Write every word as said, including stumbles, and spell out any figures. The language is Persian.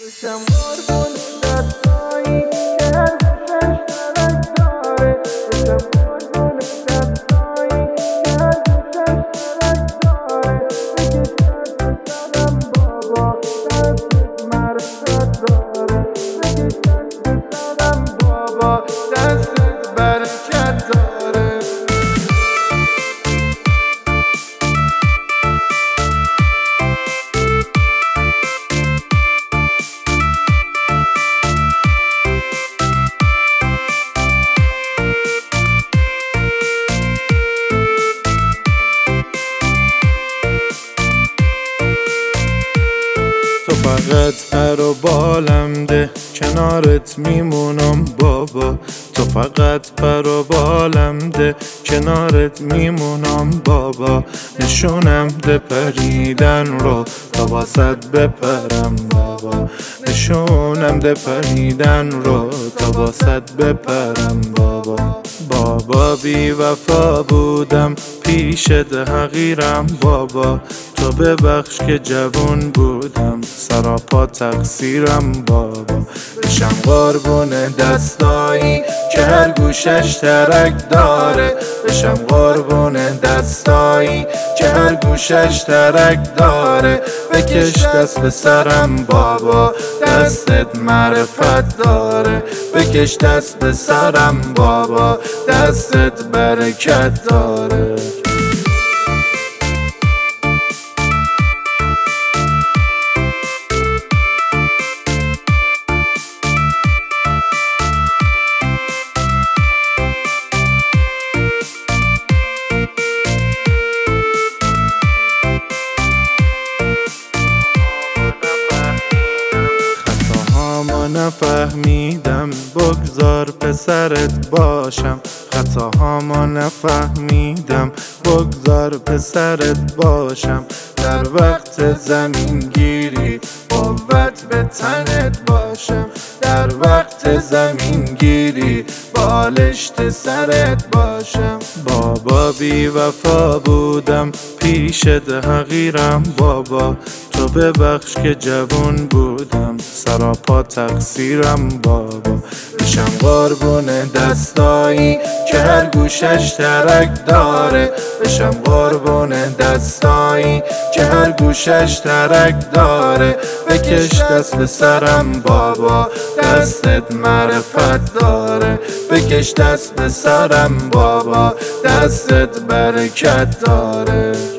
بشم قربون دستایی که هر گوشش ترک داره. بشم قربون دستایی که هر گوشش ترک داره. بکش دست سرم بابا دستت معرفت داره. بکش دست سرم بابا دستت برکت داره. تو فقط پر و بالم ده کنارت میمونم بابا. تو فقط پر و بالم ده کنارت میمونم بابا. نشونم ده پریدن رو تا واسط بپرم بابا. نشونم ده پریدن رو تا واسط بپرم بابا. بابا بی وفا بودم پیشت حقیرم بابا. تو ببخش که جوون بودم سراپا تقصیرم بابا. بشم قربون دستایی که هر گوشش ترک داره. بشم قربون دستایی که هر گوشش ترک داره. بکش دست به سرم بابا دستت معرفت داره. بکش دست به سرم بابا دستت برکت داره. خطاهامو نفهمیدم بگذار پسرت باشم. خطاهامو نفهمیدم بگذار پسرت باشم. در وقت زمین گیری قوت به تنت باشم. در وقت زمین گیری بالشت سرت باشم. بابا بی وفا بودم پیشت حقیرم بابا. تو ببخش که جوون بودم سراپا تقصیرم بابا. بشم قربون دستایی که هر گوشش ترک داره. بشم قربون دستایی که هر گوشش ترک داره. بکش دست به سرم بابا دستت معرفت داره. بکش دست به سرم بابا دستت برکت داره.